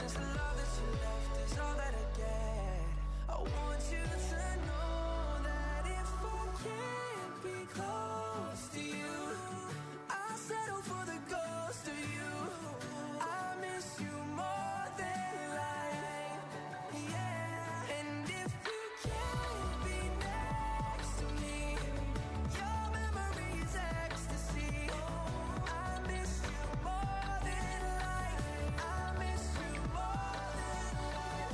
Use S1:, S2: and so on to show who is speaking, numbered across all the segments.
S1: Sometimes the love that you left is all that I get. I want you to know that if I can't be close to you, I'll settle for the ghost of you. I miss you more than life, yeah. And if you can't be next to me, your memory is ecstasy. I miss you more than life. I miss you more than life.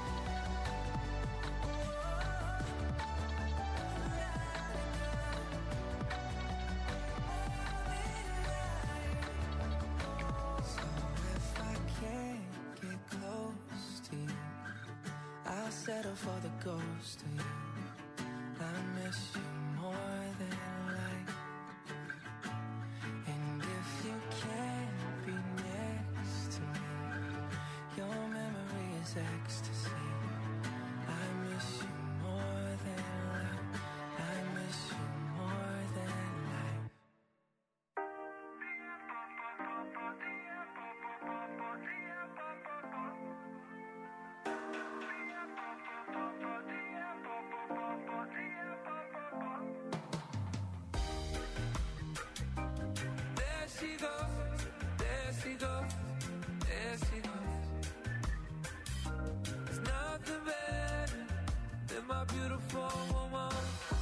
S1: So if I can't get close to you, I'll settle for the ghost of you. I miss you more than life. And if you can't be next to me, your memory is ecstasy. I miss you more than life. I miss you more than life. There she goes, there she goes, there she goes. There's nothing better than my beautiful woman.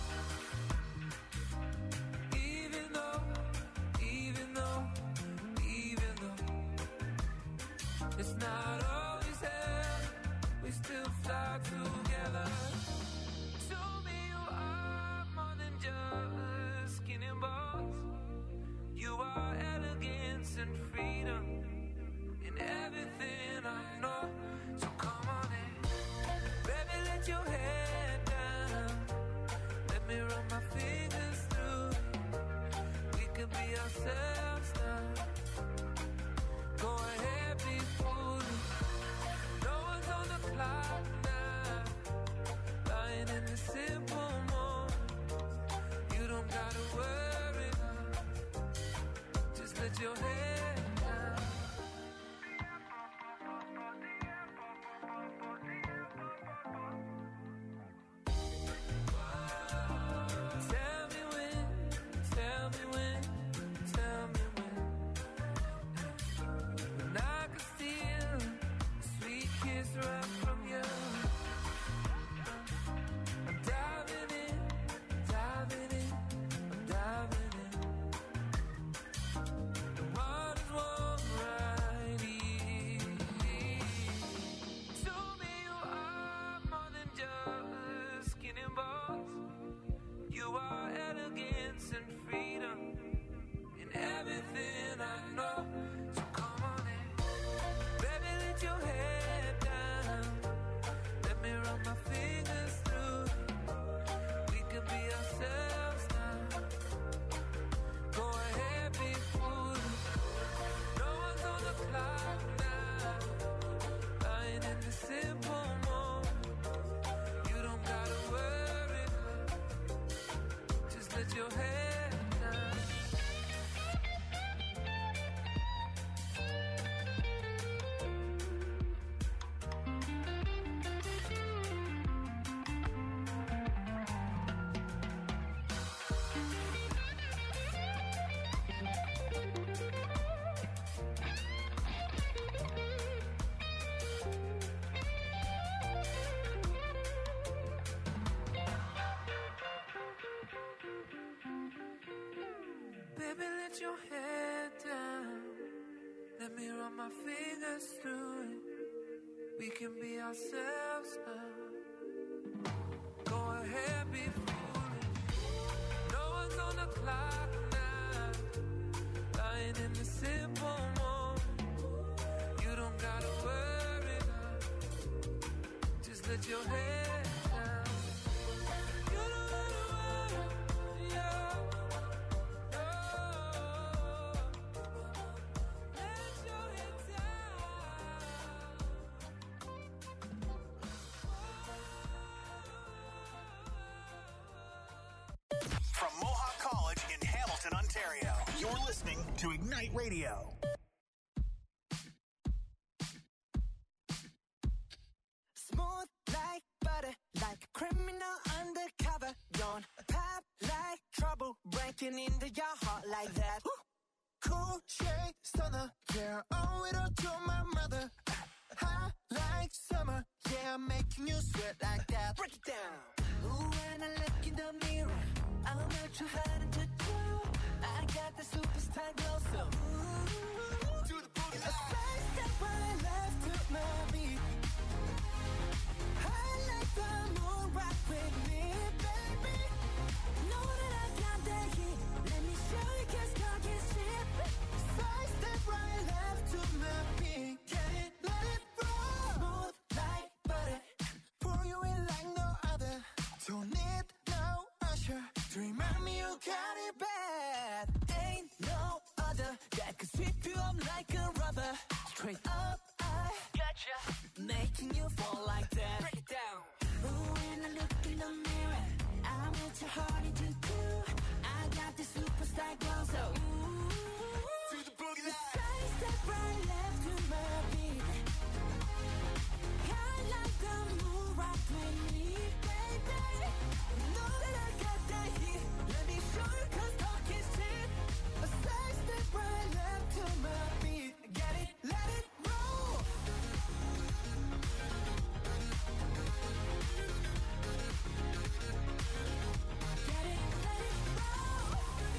S1: Even though, even though, even though it's not always there, we still fly together. Show me you are more than just skin and bones. You are elegance and freedom in everything I know. So come on in, baby, let your head down. Let me run my fingers through it. We could be ourselves now. Go ahead, be foolish. No one's on the clock now. Lying in the simple moment. You don't gotta worry now. Just let your head down. Tell me when, tell me when, tell me when. When I could steal a sweet kiss right from you. I'm diving in, diving in, I'm diving in. The water's warm right here. Show me you are more than just skin and bones. You are elegance and freedom in everything I know. So come on in, baby, let your head down. Let me run my fingers through it. We could be ourselves now. Go ahead, be foolish. No one's on the clock now. Lying in the simple moment. You don't gotta worry. Just let your head down. Baby, let your head down. Let me run my fingers through it. We can be ourselves now. Go ahead, be foolish. No one's on the clock now. Lying in the simple moment. You don't gotta worry now. Just let your head down. You don't gotta worry, yeah. Let your head down.
S2: From Mohawk College in Hamilton, Ontario, you're listening to Ignite Radio.
S3: like a criminal undercover. Don't pop like trouble, breaking into your heart like that.
S4: Cool shade stunner, yeah, owe it all to my mother. Hot like summer, yeah, I'm making you sweat like that.
S3: Break it down. Ooh, when I look in the mirror, I'm not too hard to do. I got the superstar glow, so ooh,
S4: Do the boogie
S3: a side step right left to my beat. I like the moon rock with me, baby. Know that I got that heat. Let me show you, 'cause talk is cheap.
S4: Side step right left to my beat. Get it, let it roll.
S3: Smooth like butter.
S4: Pour you in like no other. Don't need no usher to remind me you got it bad.
S3: Ain't no other that could sweep you up like a rubber. Straight up, I gotcha, making you fall like that. Break it down. Ooh, when I look in the mirror, I'm what your heart into do. I got the superstar glow, so ooh,
S4: Do the boogie line.
S3: side step right left to my beat. I like the moon rock with me, baby. Know that I got that heat. Let me show you, 'cause talk is cheap. A side step right left to my beat. Get it, let it roll. Get it, let it roll.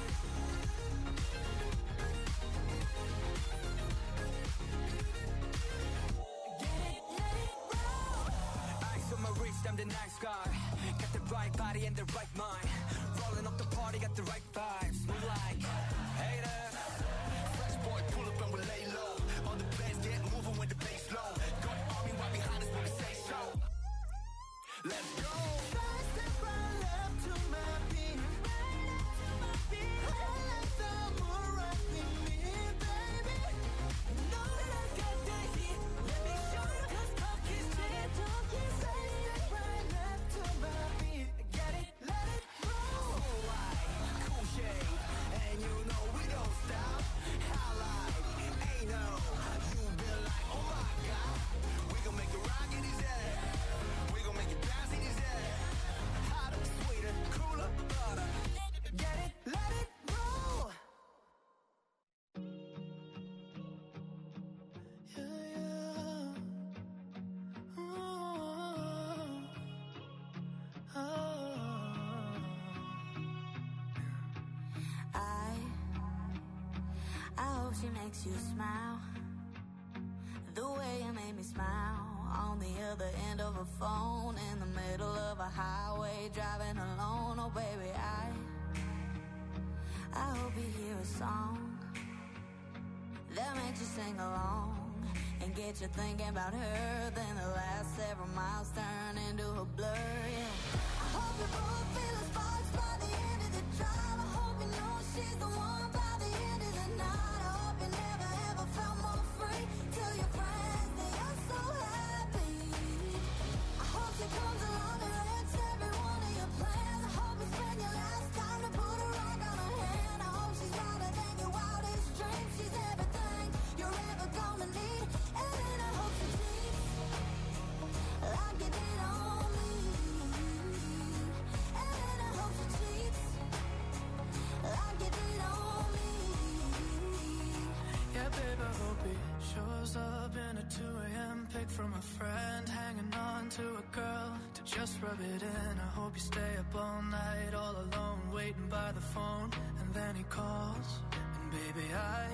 S3: Get it, let it roll.
S1: Ice on my wrist, I'm the nice guy. Got the right body and the right mind. Rolling up the party, got the right vibes. Move like haters.
S4: Fresh boy, pull up and we lay low. All the bands get moving with the bass low. Got army right behind us when we say so. Let's go. Side step right left to my beat. I like the moon rock with me, baby.
S3: Know that I got that heat. Let me show you, 'cause talk is cheap.
S4: Side step right left to my beat. Get it, let it roll.
S1: Cool shade, and you know we don't stop.
S4: Highlight, ain't no. You been like, oh my God. We gon' make it rock in his head. We gon' make it bounce in his head. Hotter, sweeter, cooler, butter. Get it, let it roll.
S3: I hope she makes you smile. The way you made me smile. On the other end of a phone, in the middle of a highway, driving alone. Oh baby, I hope you hear a song that makes you sing along and get you thinking about her. Then the last several miles turn into a blur. Yeah. I hope you both feel the sparks by the end of the drive. I hope you know she's the one by the end of the night. I hope you never ever felt more free. Tell your friends that you're so happy. I hope she comes along and wrecks every one of your plans. I hope you spend your last time to put a rock on her hand. I hope she's wilder than your wildest dreams. She's everything you're ever gonna need. And then I hope she cheats like you did on me. And then I hope she cheats like you did on me.
S5: Yeah, babe, I hope he shows up in a 2 a.m. pic from a friend, hanging on to a girl to just rub it in. I hope you stay up all night, all alone, waiting by the phone, and then he calls, and baby,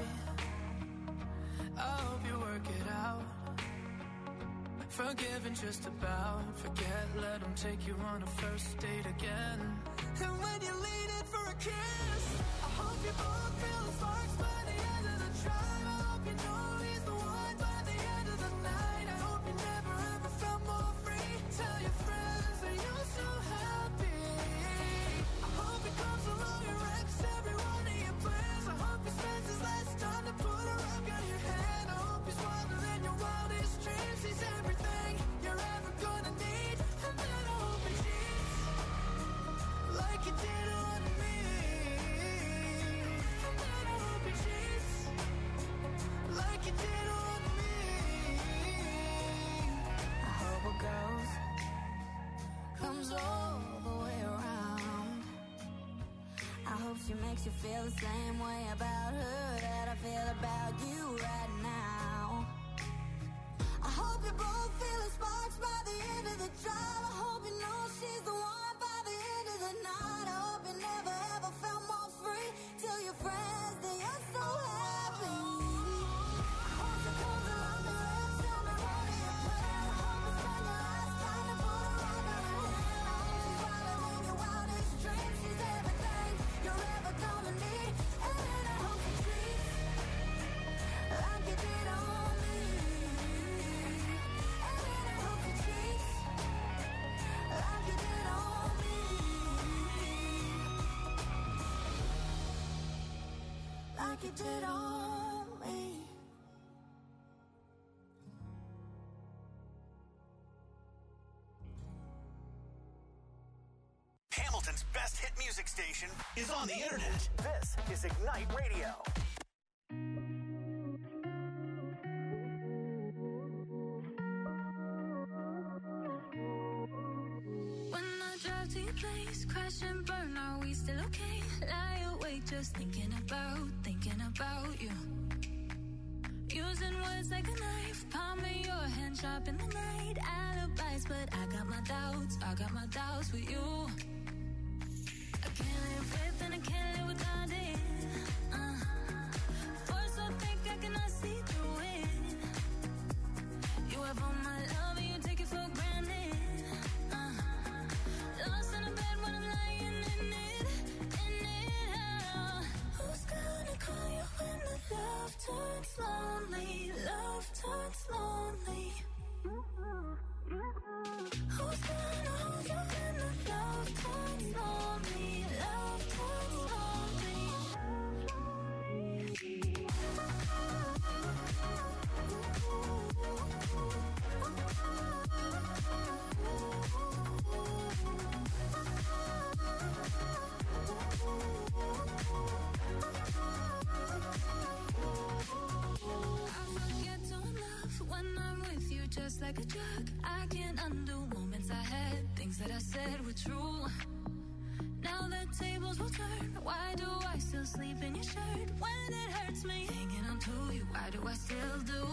S5: I hope you work it out. Forgiving just about, forget, let him take you on a first date again. And when you lean in for a kiss, I hope you both feel the sparks by the end of the drive. I hope you know he's the one by the end of the night. I hope you never ever felt more free. Tell your friends that you're so happy. I hope he comes along and wrecks every one of your plans. I hope he spends his last time to put a rock on your hand. I hope he's wilder than your wildest dreams. He's everything you're ever gonna need. And then I hope he cheats like you did on me. And then I hope he cheats
S3: makes you feel the same way about her that I feel about you right now. I hope you both feeling sparks by the end of the drive. I hope you know she's the one by the end of the night. I hope you never ever felt more free. Tell your friends that you're so happy. I hope she comes along and lets you know what you plan. I hope you spend your last time to put a rock on her hand. I hope she's wilder than your wildest dreams. She's everything you're ever gonna need. And I hope she treats like you did on me. And I hope she treats like you did on me. Like you did on me.
S2: Hamilton's best hit music station is on the internet. This is Ignite Radio.
S5: When I drive to your place, crash and burn, are we still okay? Lie awake just thinking about you. Using words like a knife, palm of your hand sharp in the night. Alibis, but I got my doubts with you. I can't live with and I can't live without it. Force so thick I cannot see through it. You have all my love and you take it for granted. Lost in a bed when I'm lying in it. Who's gonna call you when the love turns lonely? Love turns lonely. Who's gonna hold you when the love turns lonely? Love turns lonely. I forget to love when I'm with you, just like a drug. I can't undo moments I had, things that I said were true. Now the tables will turn. Why do I still sleep in your shirt when it hurts me? Hanging on to you, why do I still do?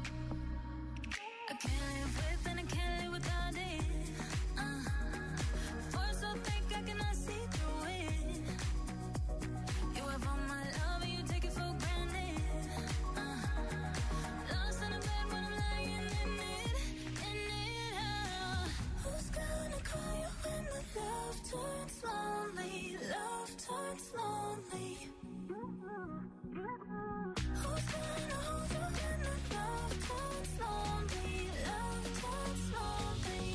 S5: I can't live with and I can't live without it. Force so thick I cannot see through it. You have all my love and you take it for granted. Lost in a bed when I'm lying in it. Who's gonna call you when the love turns lonely? Love turns lonely. Who's gonna hold you when the love turns lonely? Love turns lonely.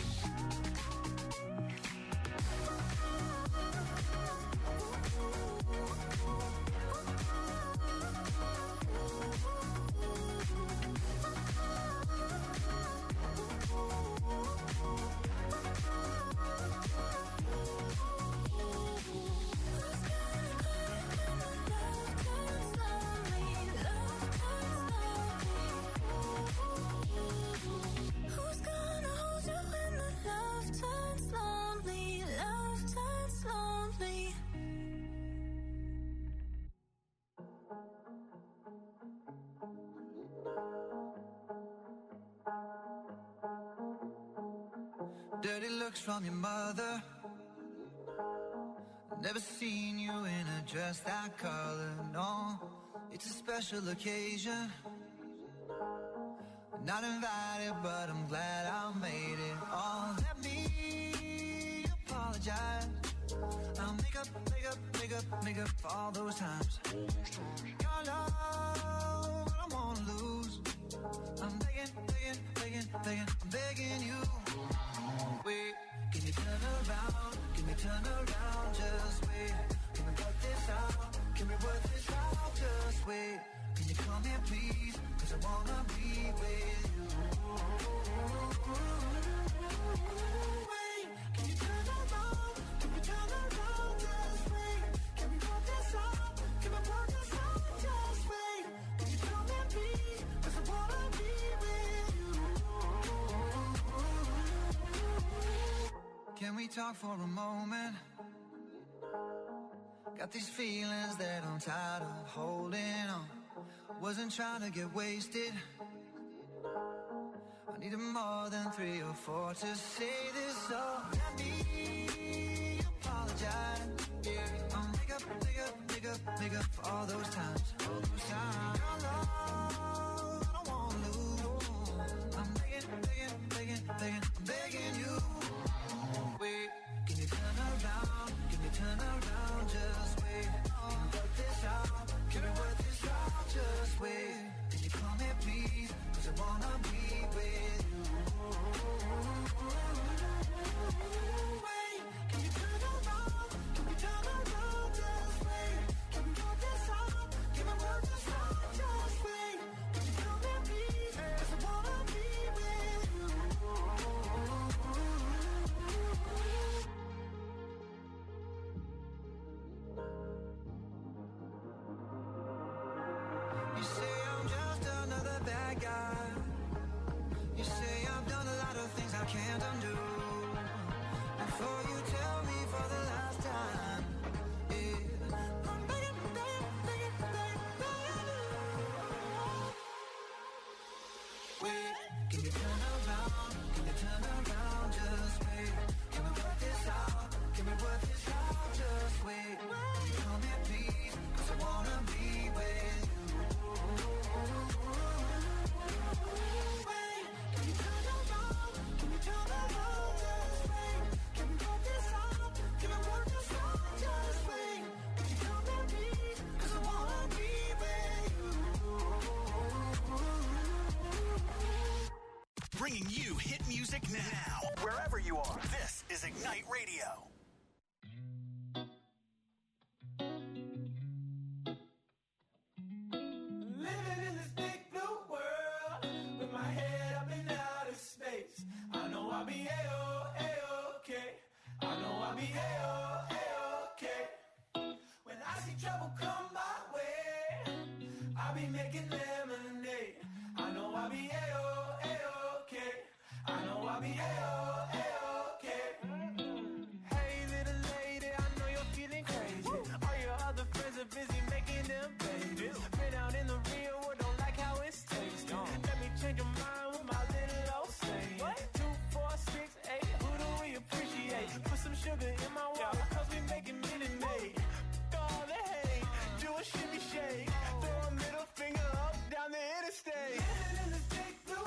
S5: Who's gonna hold you when the love turns lonely? Love turns lonely.
S6: Dirty looks from your mother. Never seen you in a dress that color, no. It's a special occasion. Not invited, but I'm glad I made it. Oh, let me apologize. I'll make up for all those times. Your love, I don't wanna lose. I'm begging you. Wait, can you turn around? Can we turn around? Just wait. Can we work this out? Can we work this out? Just wait. Can you come here, please? 'Cause I wanna be with you. Wait, can you turn around? Can we turn around? Just wait. Can we work this out? Can we work this out? Just wait. Can you come here, please? 'Cause I wanna be with you. Can we talk for a moment? Got these feelings that I'm tired of holding on. Wasn't trying to get wasted. I needed more than 3 or 4 to say this, so let me apologize. Yeah, I'll make up for all those times. All those times. Your love, I don't wanna lose. I'm begging you. Wait, can you turn around? Can you turn around? Just wait. Can we work this out? Can we work this out? Just wait. Can you call me please? 'Cause I wanna be with you. Wait, can you turn around? Can we turn around? Just wait. Can we work this out? Can we work this out? Just wait. Can you call me please? 'Cause I wanna be with you. You say I'm just another bad guy. You say I've done a lot of things I can't undo. Before you tell me for the last time, yeah, I'm begging you. Wait, can you turn around? Can you turn around? Just wait. Can we work this out? Can we work this out? Just wait. Can you call me please? 'Cause I wanna be with you. Wait, can you turn around? Can you turn around? Just wait. Can we work this out? Can we work this out? Just wait. Can you call me please? 'Cause I wanna be with you.
S2: Bringing you hit music now. Wherever you are, this is Ignite Radio.
S5: Living in this big blue world with my head up in outer space. I know I'll be A-okay. I know I'll be A-okay. When I see trouble come my way, I'll be making lemonade. I know I'll be A-okay. I know I'll be A-okay. Hey little lady, I know you're feeling crazy. All your other friends are busy making them babies. Been out in the real world, don't like how it's tasting. Let me change your mind with my little old saying. 2, 4, 6, 8, who do we appreciate? Put some sugar in my water, 'cause we making Minute Maid. All the hate, do a shimmy shake. Throw a middle finger up down the interstate. Living in this big blue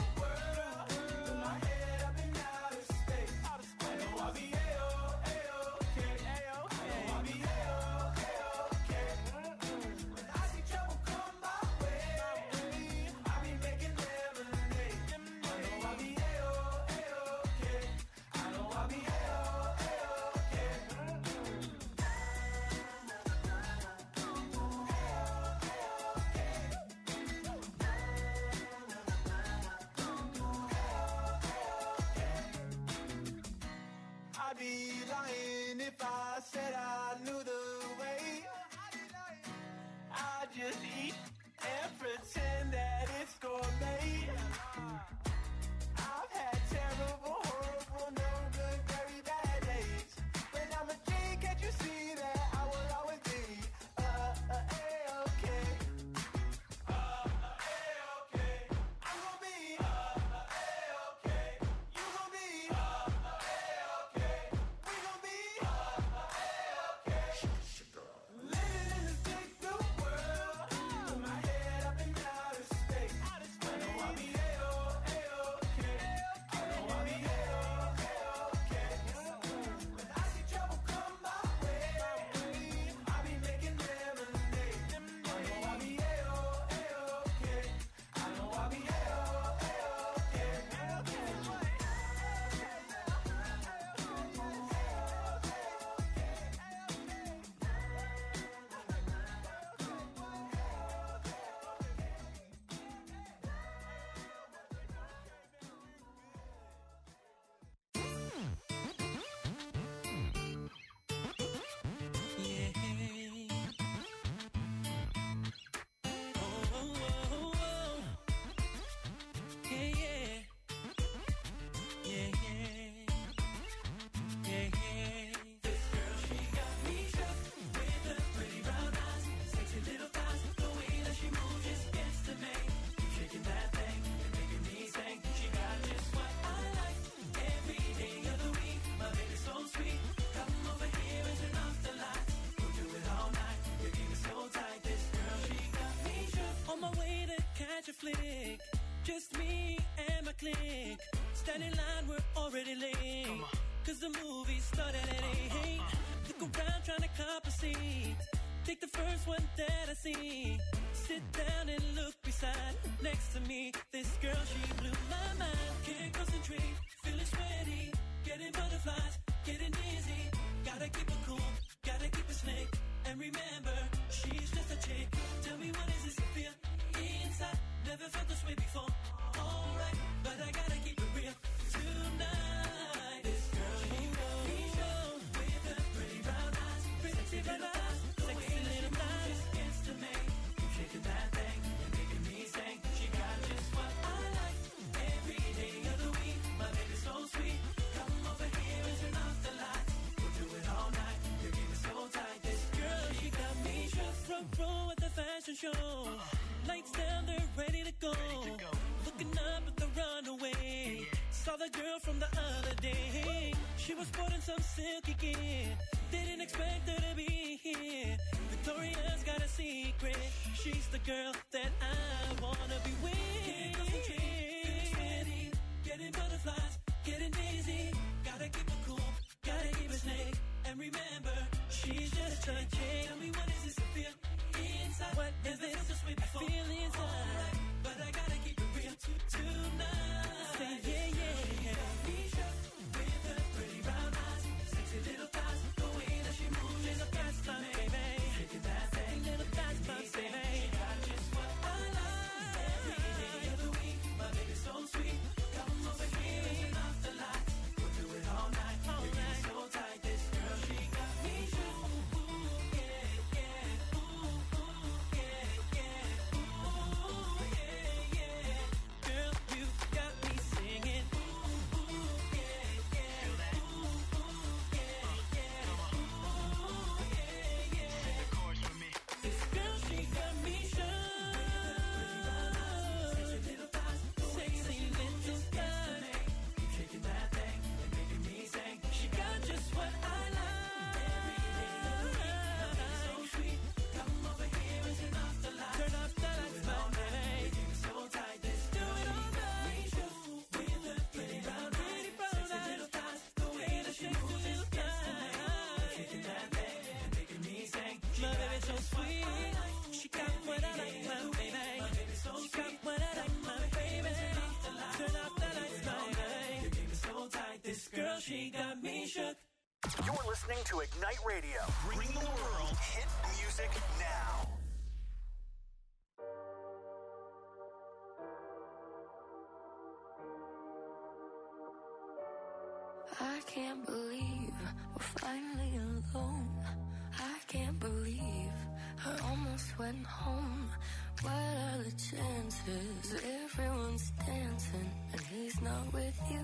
S7: to catch a flick. Just me and my clique. Stand in line, we're already late. Cause the movie started at 8. Look around trying to cop a seat. Take the first one that I see. Sit down and look beside. Next to me, this girl, she blew my mind. Can't concentrate, feeling sweaty. Getting butterflies, getting dizzy. Gotta keep it cool, gotta keep it slick. And remember, she's just a chick. Tell me what is this you feel inside? Never felt this way before. Alright, but I gotta keep it real. Tonight, this girl, she got me show. With her pretty brown eyes, pretty brown eyes, sexy little thighs. It's to me, keep shaking that thing and making me sing. She got just what I like. Every day of the week, my baby's so sweet. Come over here and turn off the lights. We'll do it all night. Your game is so tight. This girl, she got me shook. Front row at the fashion show. Lights down, they're ready to go. Looking up at the runaway. Saw the girl from the other day. She was sporting some silky gear. Didn't expect her to be here. Victoria's got a secret. She's the girl that I wanna be with. Can't concentrate, steady. Getting butterflies, getting dizzy. Gotta keep it cool, gotta keep it slick. And remember, she's just a chick. Tell me what is this you feel inside? What is this? I feel inside, right, but I gotta keep it real tonight. Say yeah, yeah, yeah. Misha, with her pretty brown eyes, sexy little thighs, the way that she moves, little thighs, my baby. Shaking that thing, little thighs, my baby. She got just what I like. Every day of the week, my baby's so sweet. Come over here and turn off the lights. We'll do it all night. Your game is so tight. This girl, she got me shook. She got me shook.
S2: You're listening to Ignite Radio. Bringing the world hit music now.
S8: I can't believe we're finally alone. I can't believe I almost went home. What are the chances? Everyone's dancing and he's not with you.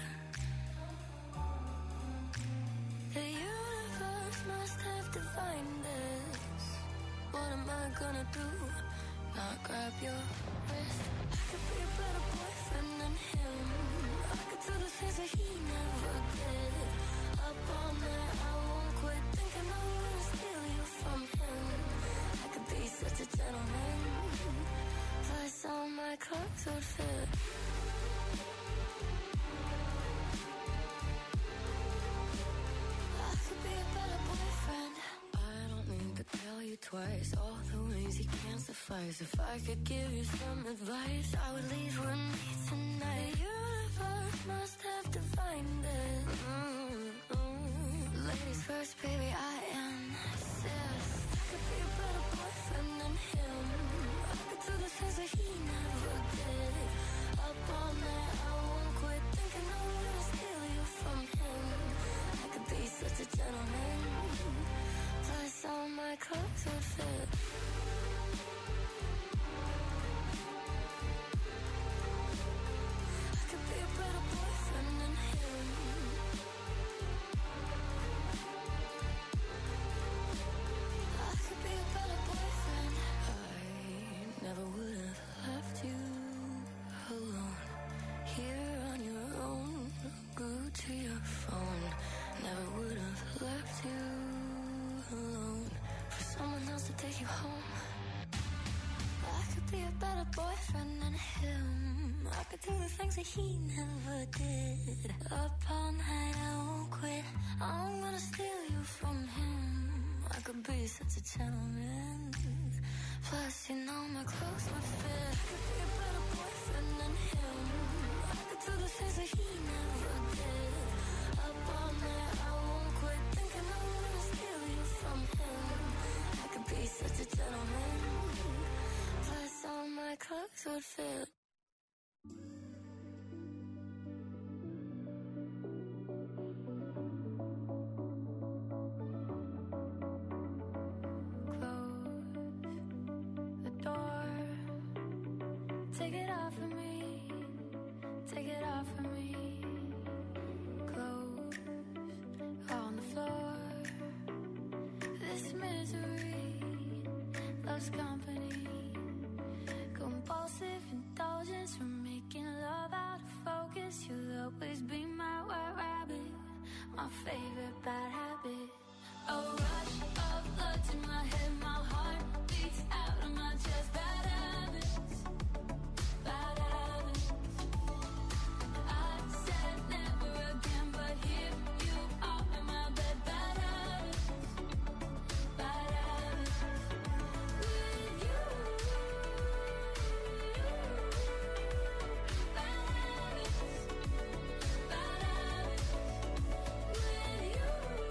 S8: The universe must have divined this. What am I gonna do? Not grab your wrist. I could be a better boyfriend than him. I could do the things that he never did. Up all night, I won't quit thinking I'm gonna steal you from him. I could be such a gentleman. Plus all my clothes would fit. Twice, all the ways he can't suffice. If I could give you some advice, I would leave with me tonight. The universe must have divined it. Ladies first, baby, I insist. I could be a better boyfriend than him. I could do the things that he never did. Up all night, I won't quit thinking I'm gonna steal you from him. I could be such a gentleman. Plus all my clothes would fit. I could be a better boyfriend than him. I could be a better boyfriend. I never would have left better boyfriend than him. I could do the things that he never did. Up all night, I won't quit. I'm gonna steal you from him. I could be such a gentleman. Plus, you know my clothes would fit. I could be a better boyfriend than him. I could do the things that he never did. Up all night, I won't quit. Thinking I'm gonna steal you from him. I could be such a gentleman. Plus, all my clothes would fit. Take it off of me, take it off of me. Clothes on the floor. This misery loves company. Compulsive indulgence from making love out of focus. You'll always be my white rabbit, my favorite bad habit. A rush of blood to my head, my heart beats out of my chest. Bad habits. Bad habits. I said never again, but here you are in my bed. Bad habits. Bad habits. With you. Bad habits. Bad habits. With you.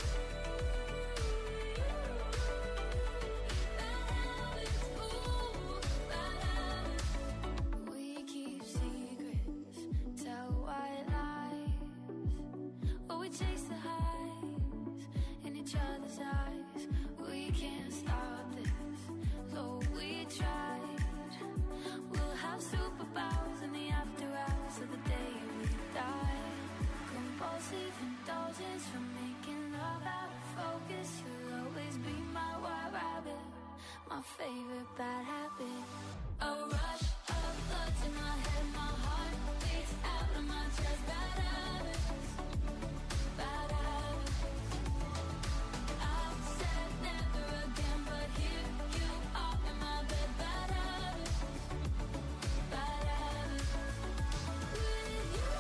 S8: Bad habits. Ooh, bad habits. We keep secrets, tell white lies. Oh, we chase the highs in each other's eyes. We can't stop this, though we tried. We'll have superpowers in the after hours of the day we die. Compulsive indulgence from making love out of focus. You'll always be my white rabbit, my favorite bad habit. A rush of blood to my head, my heart beats out of my chest. Bad habits, bad habits. I said never again, but here you are in my bed. Bad habits, bad habits. With you,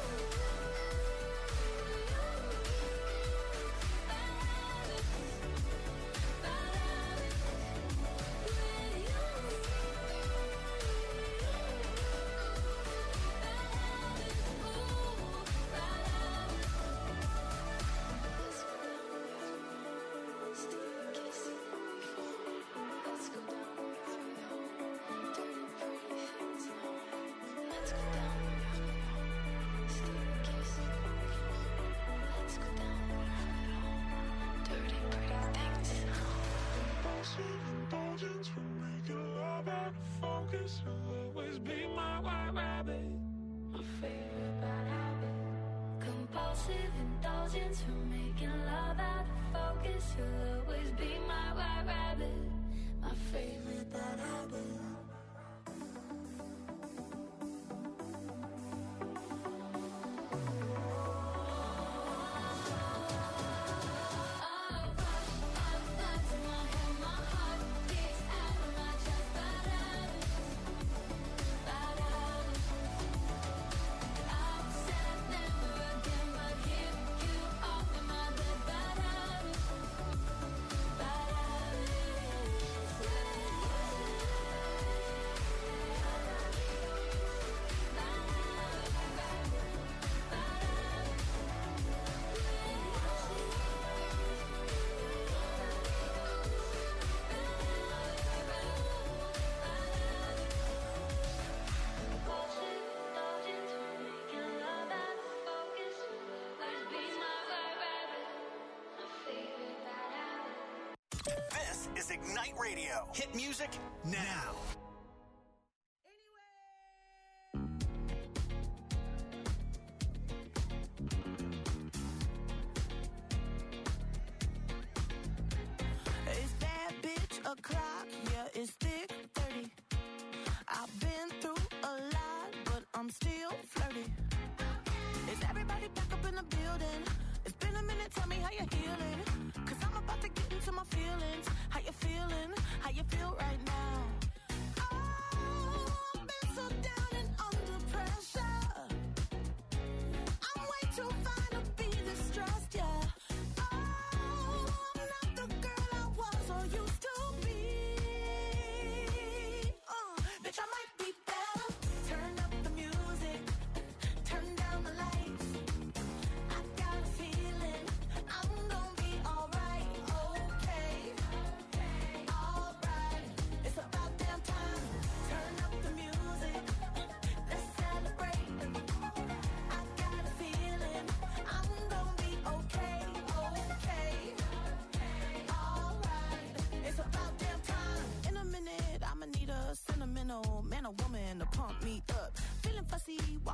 S8: bad habits, bad habits. With you.
S5: Indulgence from making love out of focus. You'll always be my white rabbit, my favorite bad habit.
S8: Compulsive indulgence from making love out of focus. You'll always be my white rabbit, my favorite bad habit.
S2: This is Ignite Radio. Hit music now.
S9: Is that bitch o'clock? Yeah, it's thick 30. I've been through a lot, but I'm still flirty. Is everybody back up in the building? It's been a minute, tell me how you're healing. Cause I'm about to get into my feelings. How you feeling? How you feel right now? Oh, I've been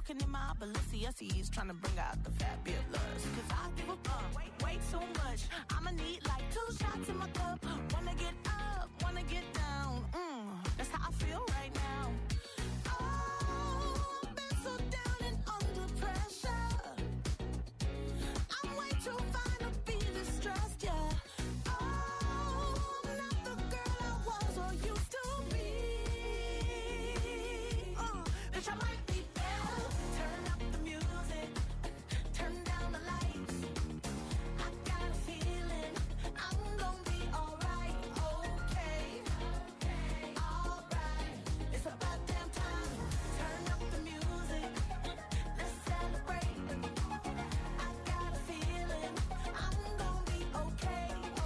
S9: walking in my Balenciennes, trying to bring out the fabulous. Cause I give up way too much. I'ma need like 2 shots in my cup. Wanna get up, wanna get down. That's how I feel right now. Oh, I've been so down and under pressure. I'm way too fine to be distressed, yeah. Oh, I'm not the girl I was or used to be. Bitch, I might be better. Turn up the music, turn down the lights. I got a feeling I'm gonna be alright, okay, alright. It's about damn time. Turn up the music, let's celebrate. I got a feeling I'm gonna be okay,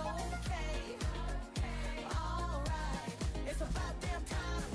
S9: alright. It's about damn time.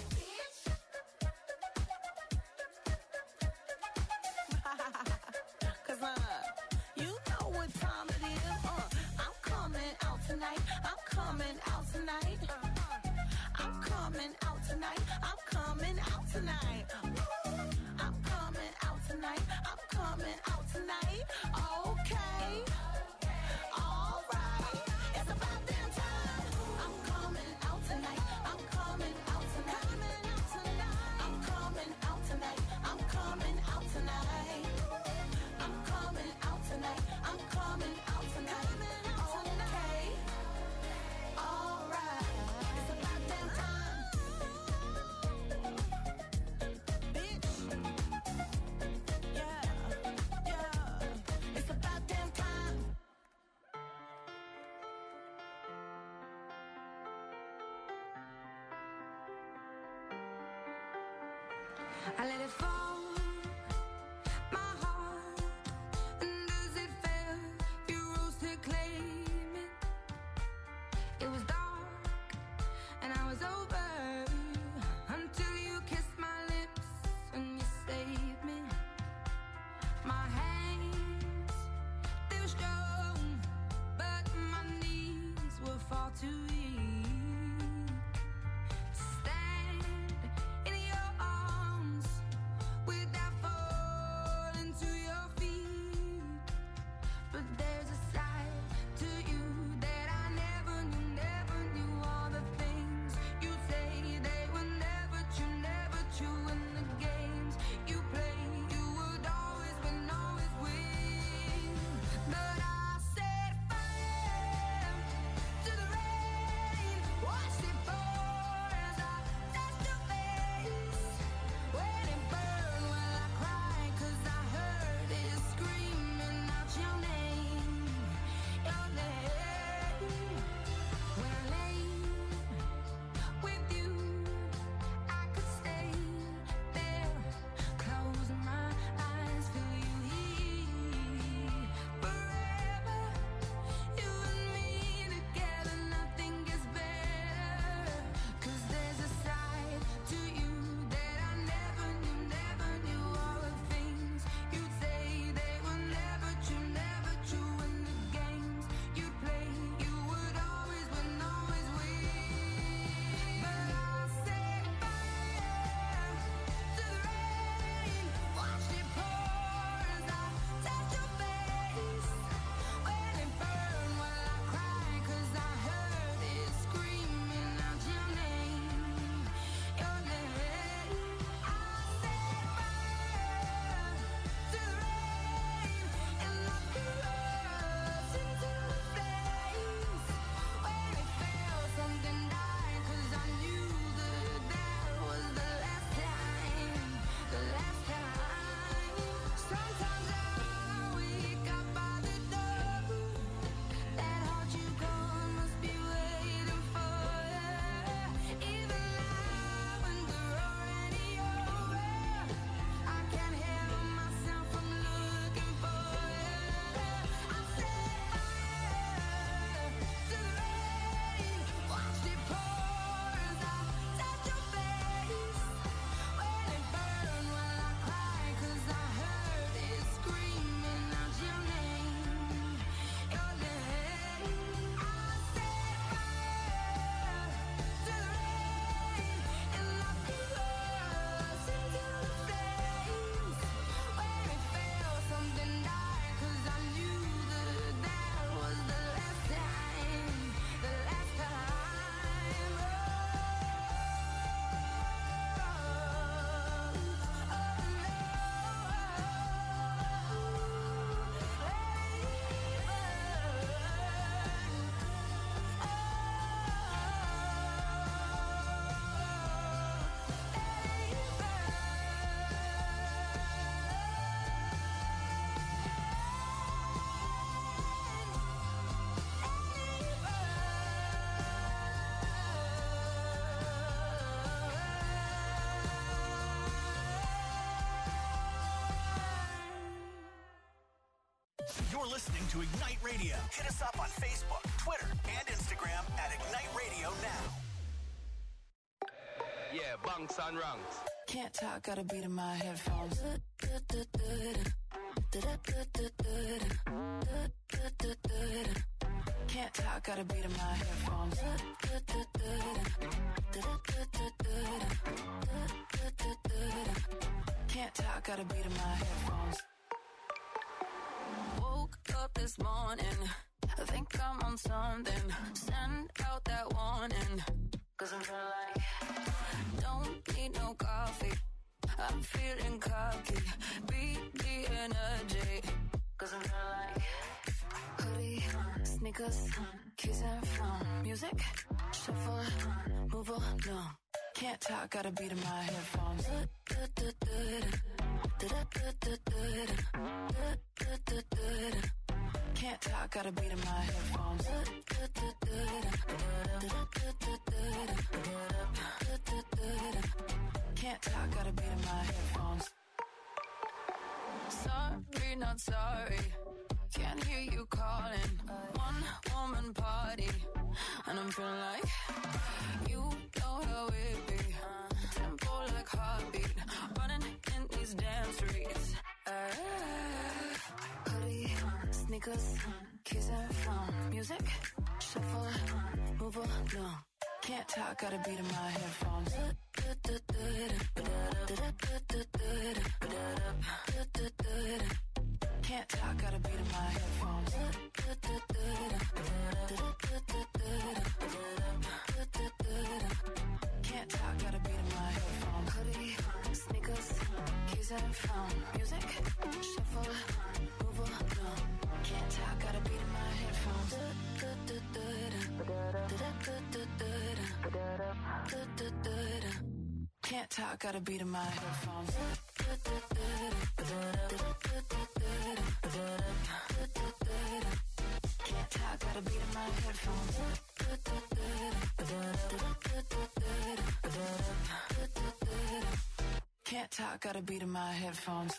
S9: Cause you know what time it is. I'm coming out tonight. I'm coming out tonight. I'm coming out tonight. I'm coming out tonight. I'm coming out tonight. I'm coming out tonight. Okay. Alright. It's about damn time. I'm coming out tonight. I'm coming out tonight. I'm coming out tonight. I'm coming out tonight. I'm coming out tonight. I'm coming out tonight. Okay. Alright. It's about damn time. Bitch. Yeah. It's about damn time.
S8: I let it fall, my heart, and as it fell, you rose to claim it. It was dark, and I was over, until you kissed my lips, and you saved me. My hands, they were strong, but my knees were far too weak to stand in your arms
S2: You're listening to Ignite Radio. Hit us up on Facebook, Twitter, and Instagram at Ignite Radio Now.
S10: Yeah, bunks and ranks.
S9: Can't talk, gotta beat in my headphones. Can't talk, gotta beat in my headphones. Can't talk, gotta beat in my headphones. Woke up this morning, I think I'm on something. Send out that warning, 'cause I'm feeling like don't need no coffee. I'm feeling cocky, beat the energy, 'cause I'm feeling like hoodie, sneakers, keys and phone, music, shuffle, move along. Can't talk, gotta beat in my headphones. Can't talk, gotta beat in my headphones. Can't talk, gotta beat in my headphones. Sorry, not sorry. Can't hear you calling. One woman party, and I'm feeling like you know how it be. Tempo like heartbeat, running in these damn streets. Hoodie, sneakers, keys and phone, music, shuffle, move along. Can't talk, gotta beat in my headphones. Can't talk, gotta beat in my headphones. Can't talk, gotta beat in my headphones. Hoodie, sneakers, keys and phone, music, shuffle, move along. Can't talk, gotta beat in my headphones. Can't talk, gotta beat in my headphones. Can't talk, gotta beat in my headphones. Can't talk, gotta beat in my headphones.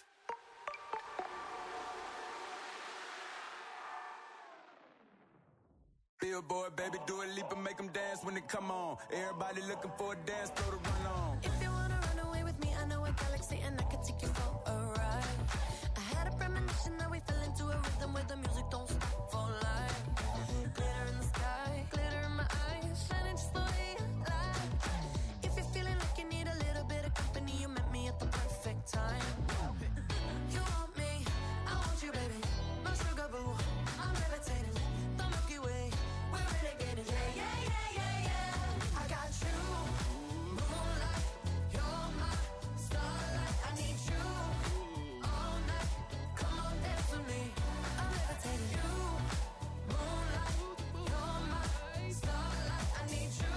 S11: Billboard, baby, do a leap and make them dance when they come on. Everybody looking for a dance floor to run on.
S12: If you wanna run away with me, I know a galaxy and I can take you for a ride. I had a premonition that we fell into a rhythm where the music don't stop for life. Glitter in the sky, glitter in my eyes, shining just the way I like. If you're feeling like you need a little bit of company, you met me at the perfect time. You want me, I want you, baby. My sugar boo, I'm levitating. The Milky Way, we're renegading. Yeah, yeah, yeah, yeah, yeah. I got you, moonlight. You're my starlight. I need you all night. Come on, dance with me. I'm levitating. You, moonlight. You're my starlight. I need you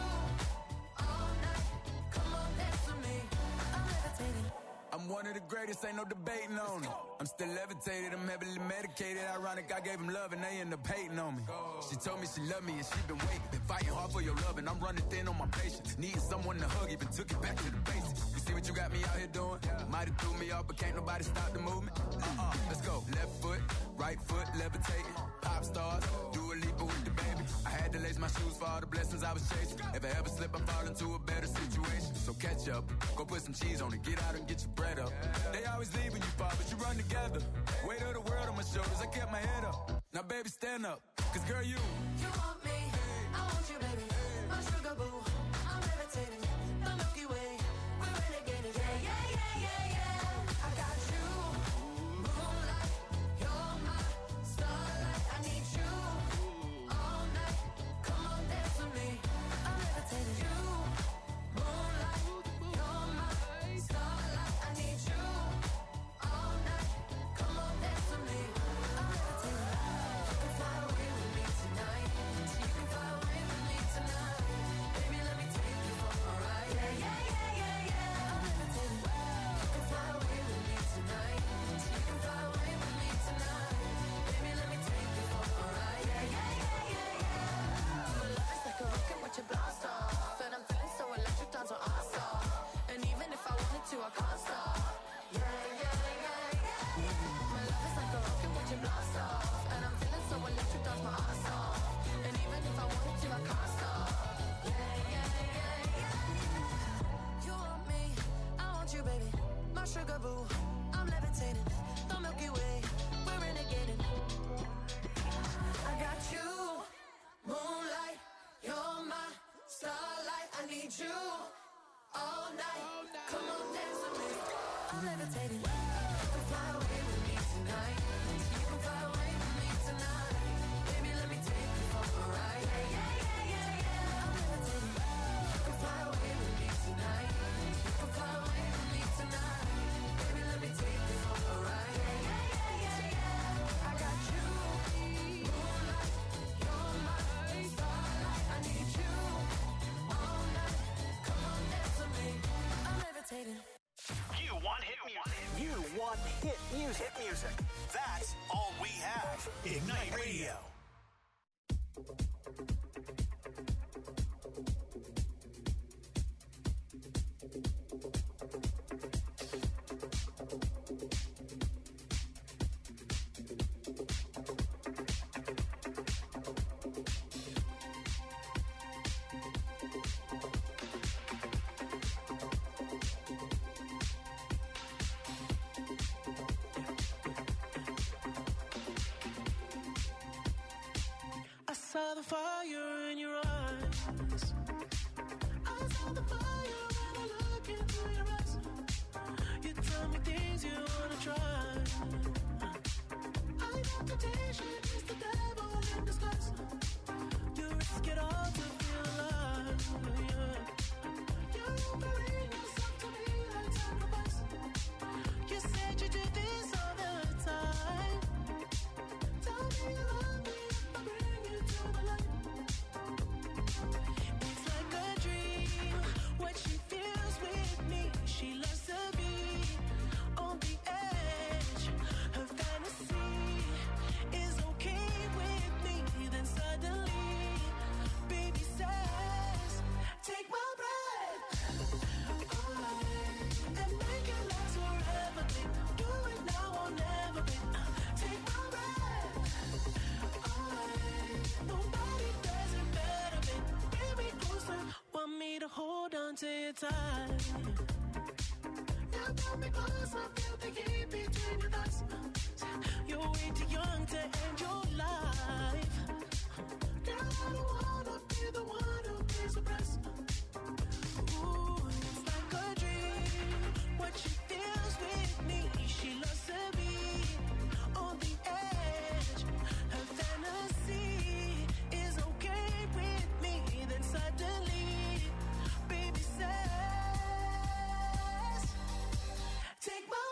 S12: all night. Come on, dance with me. I'm levitating.
S11: I'm one of the greatest, ain't no debating on it. I'm still levitated, I'm heavily medicated. Ironic, I gave him love and they end up hating on me. She told me she loved me and she been waiting. Been fighting hard for your love and I'm running thin on my patience. Needing someone to hug, even took it back to the basics. You see what you got me out here doing? Might have threw me off, but can't nobody stop the movement. Let's go. Left foot, right foot, levitating. Pop stars, do a leap with the baby. I had to lace my shoes for all the blessings I was chasing. If I ever slip, I fall into a better situation. So catch up, go put some cheese on it, get out and get your bread up. They always leave when you fall, but you run together. Weight of the world on my shoulders, I kept my head up. Now baby, stand up, 'cause girl, you
S12: want me, I want you, baby. My sugar boo, I'm levitating. The Milky Way, we're renegading. Yeah, yeah, yeah, yeah, yeah. I got you, moonlight. You're my starlight. I need you all night. Come on, dance with me. I'm levitating. You, moonlight. You're my starlight. I need you all night. Come on, dance with me. I'm levitating. You can fly away with me tonight. So you can fly away with me tonight. Baby, let me take you for a ride. my sugar boo. I'm levitating, the Milky Way, we're renegading. I got you, moonlight, you're my starlight. I need you all night. Come on, dance with me. I'm levitating. You can fly away with me tonight. You can fly away with me tonight. Baby, let me take you for a ride. Yeah, yeah, yeah, yeah. I'm levitating. You can fly away with me tonight. You can fly away with me tonight. Baby, let me take you for a ride. Yeah, yeah, yeah, yeah. I got you, moonlight, you're my starlight. I need you all night. Come on, dance with me. I'm levitating.
S2: You want hit music. You want hit music. Hit music. That's all we have. Ignite Radio.
S5: I saw the fire in your eyes. I saw the fire when I look into your eyes. You tell me things you wanna try. I know temptation is the devil in disguise. You risk it all to feel alive. Yeah. You're offering yourself to me like sacrifice. You said you do this all the time. Tell me you love me if I bring you to the light. It's like a dream, what she feels with me. She loves to be on the edge. Her fantasy is okay with me. Then suddenly, baby says, take my breath away and make it last forever, babe. Do it now or never, babe. Take my breath away. Nobody does it better, babe. Bring me closer, want me to hold on to you tight. You got me close, I feel the heat between your thighs. You're way too young to end your life. Girl, I don't wanna be the one who pays the price. Ooh, it's like a dream, what she feels with me. She loves to be on the edge. Her fantasy is okay with me. Then suddenly, baby says, take my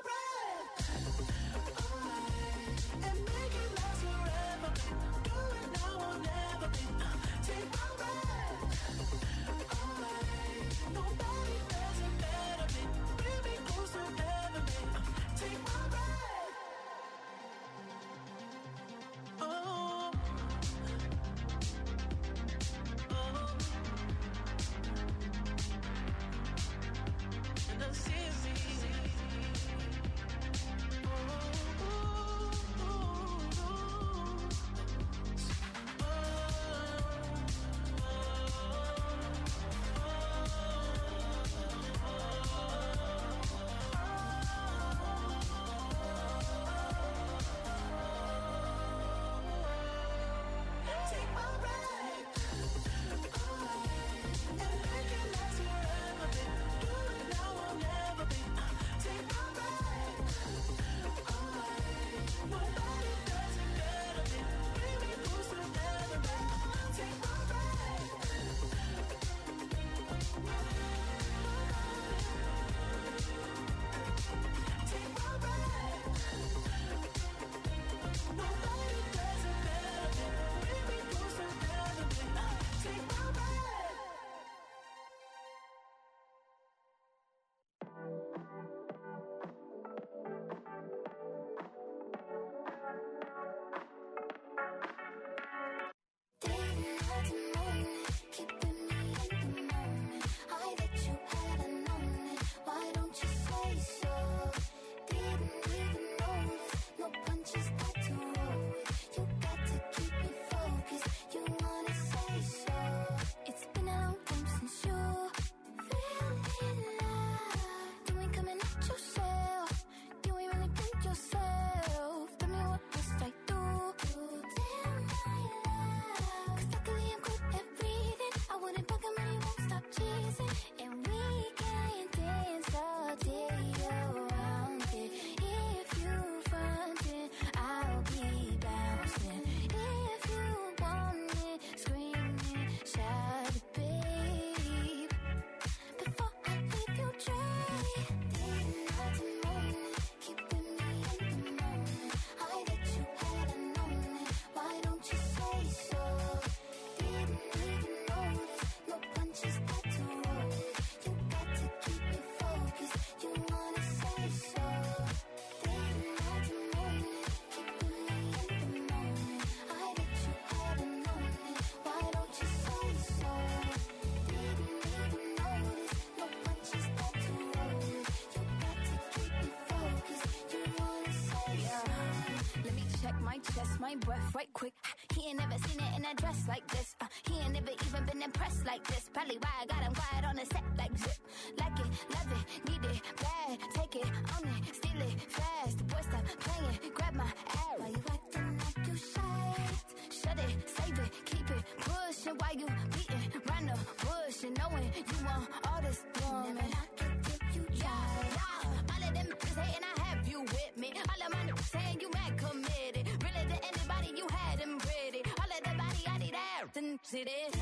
S8: my chest, my breath right quick. He ain't never seen it in a dress like this. He ain't never even been impressed like this. Probably why I got him quiet on the set like zip. Like it, love it, need it, bad. Take it, own it, steal it, fast. The boy stop playing, grab my ass. Why you acting like you shy? Shut it, save it, keep it pushing. While you beating round the bush and knowing you want all this woman. Never knock it till you try. All of them is hating, I have you with me. All of my niggas saying you mad committed. Really to anybody you had them ready. All of the body I need out and see this.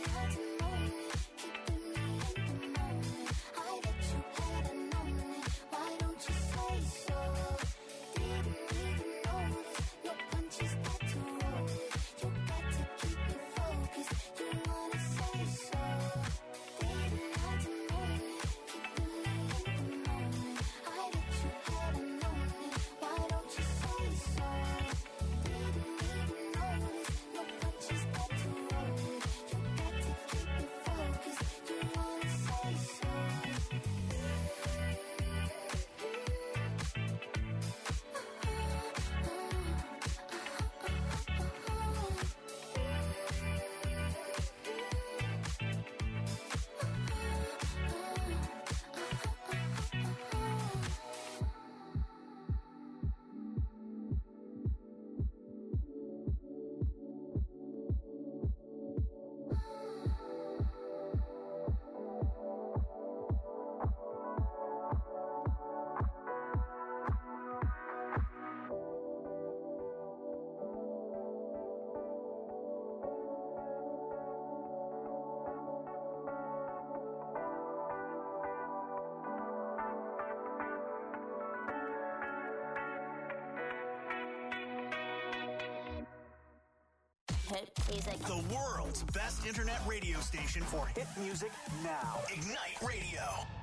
S2: The world's best internet radio station for hit music now. Ignite Radio.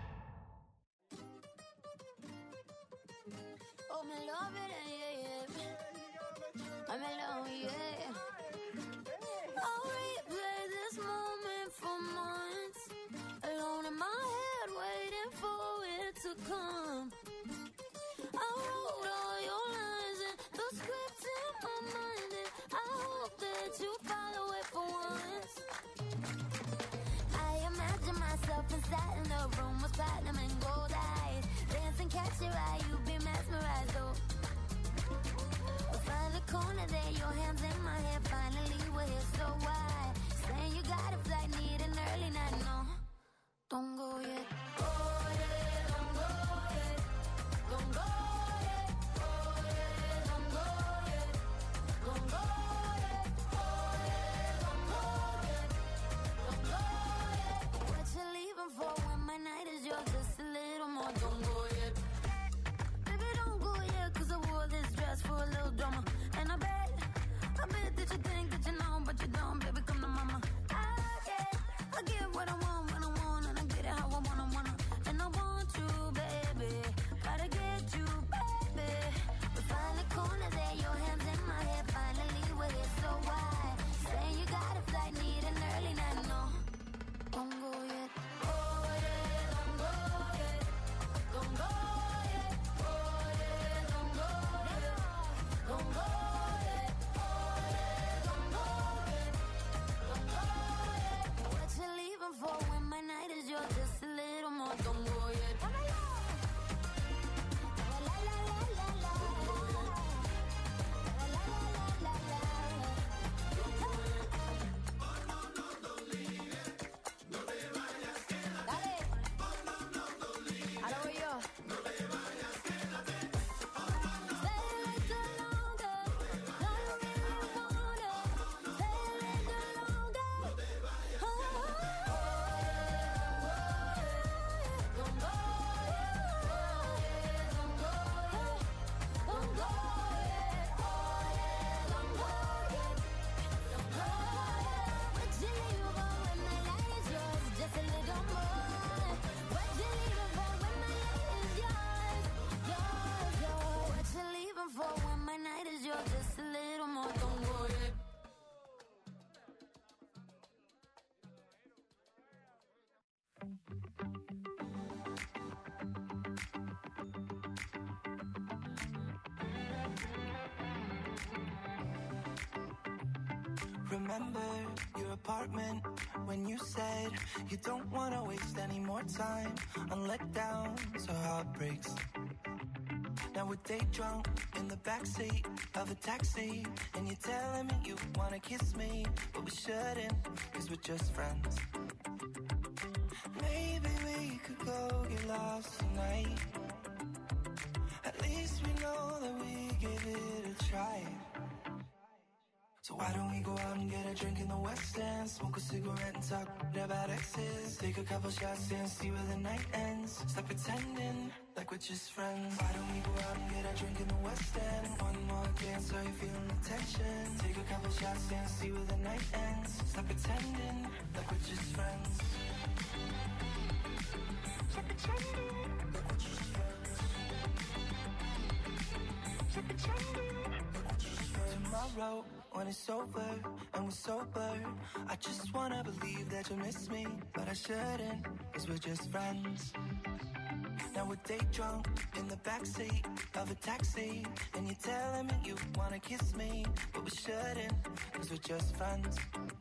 S8: Oh, me love it, yeah. I'm alone, yeah. I'll replay this moment for months. Alone in my head, waiting for it to come. I wrote all your lines and the script in my mind, and I hope that you follow it for once. I imagine myself inside in the room with platinum and gold eyes. Dance and catch your eye, you be mesmerized, oh. We'll find a corner there, your hands in my hair. Finally, we're here so wide.
S6: remember your apartment when you said you don't want to waste any more time on letdowns or heartbreaks. Now we're day drunk in the backseat of a taxi, and you're telling me you want to kiss me, but we shouldn't, cause we're just friends. Maybe we could go get lost tonight. At least we know that we give it a try. So why don't we go out and get a drink in the West End, smoke a cigarette and talk about exes, take a couple shots and see where the night ends. Stop pretending like we're just friends. Why don't we go out and get a drink in the West End? One more dance, are you feeling the tension? Take a couple shots and see where the night ends. Stop pretending like we're just friends. Stop pretending like we're just friends. Stop pretending like we're just friends. Tomorrow, when it's over and we're sober, I just wanna believe that you miss me, but I shouldn't, cause we're just friends. Now we're day drunk in the backseat of a taxi, and you're telling me you wanna kiss me, but we shouldn't, cause we're just friends.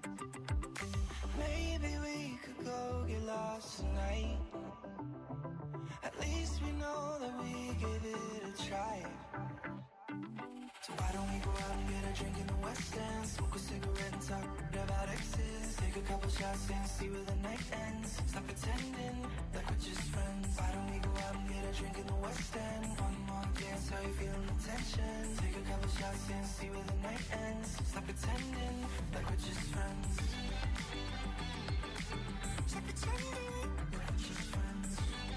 S6: Maybe we could go get lost tonight. At least we know that we give it a try. So why don't we go out and get a drink in the West End, smoke a cigarette and talk about exes, take a couple shots and see where the night ends. Stop pretending like we're just friends. Why don't we go out and get a drink in the West End? One more dance, are you feeling the tension? Take a couple shots and see where the night ends. Stop pretending like we're just friends. Stop pretending like we're just friends.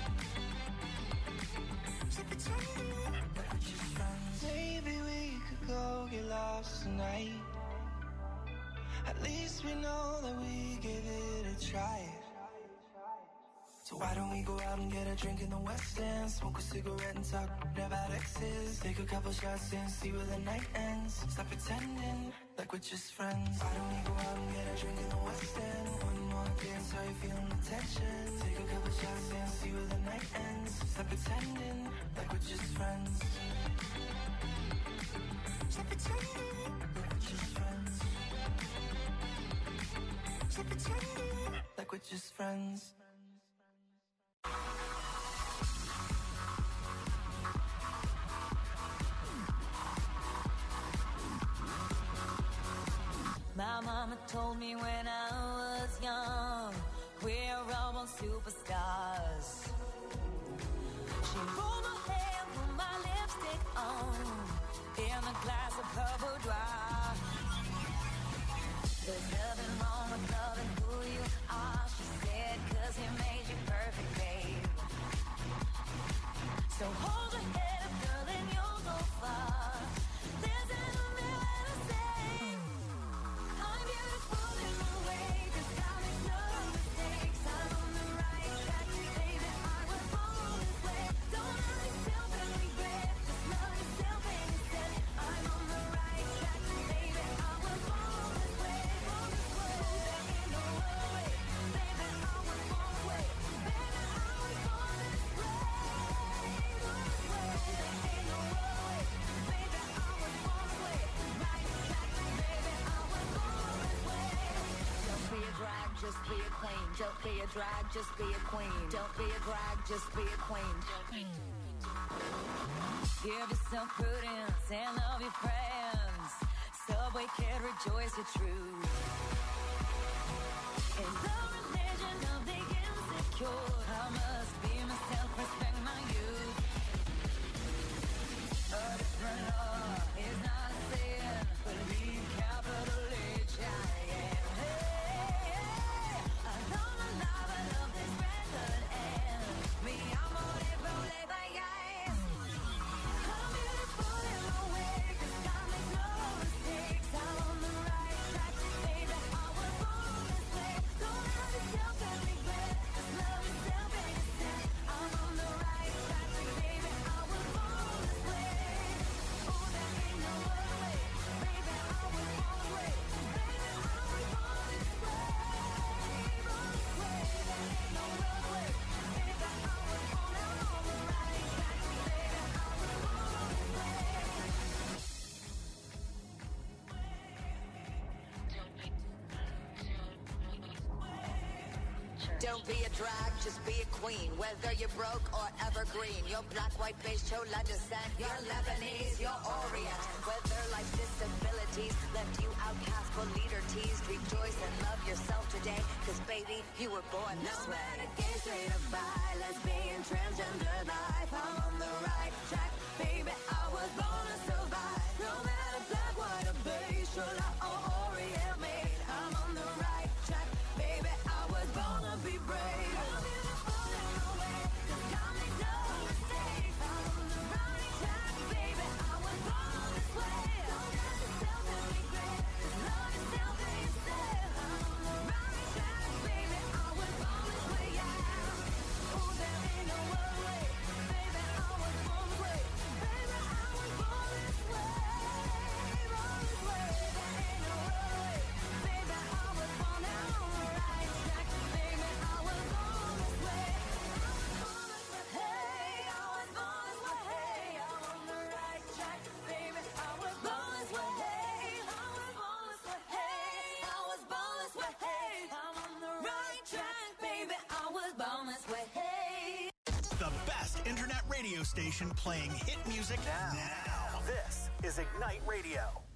S6: Stop pretending like we're just friends. Maybe we could go get lost tonight. At least we know that we gave it a try. So why don't we go out and get a drink in the West End, smoke a cigarette and talk about exes, take a couple shots and see where the night ends. Stop pretending like we're just friends. Why don't we go out and get a drink in the West End? One more dance, are you feeling the tension? Take a couple shots and see where the night ends. Stop pretending like we're just friends. Stop pretending like we're just friends. Stop pretending like we're just friends.
S10: My mama told me when I was young, we're all born superstars. She rolled my hair, put my lipstick on, in a glass of her boudoir. There's nothing wrong with loving who you are, she said, cause he made you perfect, babe. So hold your head up, girl, and you'll go far. There's an just be a queen. Don't be a drag, just be a queen. Don't be a drag, just be a queen. Give yourself prudence and love your friends. Subway kid, rejoice your truth. In the religion of the insecure, I must be myself, respect my youth. A different law is not a sin, believe capital H-I-M.
S13: Don't be a drag, just be a queen. Whether you're broke or evergreen, your black, white, beige, chola descent, you're Lebanese, you're Orient. Whether life's disabilities left you outcast but leader teased, rejoice and love yourself today, cause baby, you were born this way.
S12: No matter gay, straight or bi, lesbian, transgender life, I'm on the right track, baby, I was born to survive. No matter black, white or beige, chola or Orient made, I'm on the right track, baby, I was born to be brave. I'm beautiful in my way, cause God made no mistake. I'm on the right track, baby, I was born this way. Don't ask yourself and regret, cause love yourself and yourself. I'm on the right track, baby, I was born this way, yeah. Oh, there ain't no other way, baby, I was born this way. Baby, I was born this way, born this way. There ain't no other way, baby, I was born on the right track, baby, I was born this way. Hey, I was born this way, hey, I'm on the right track, baby, I was born this way, hey, I was born this way, hey, I was born this way, hey, I'm on the right track, baby, I was born this way, hey.
S2: The best internet radio station playing hit music now. This is Ignite Radio.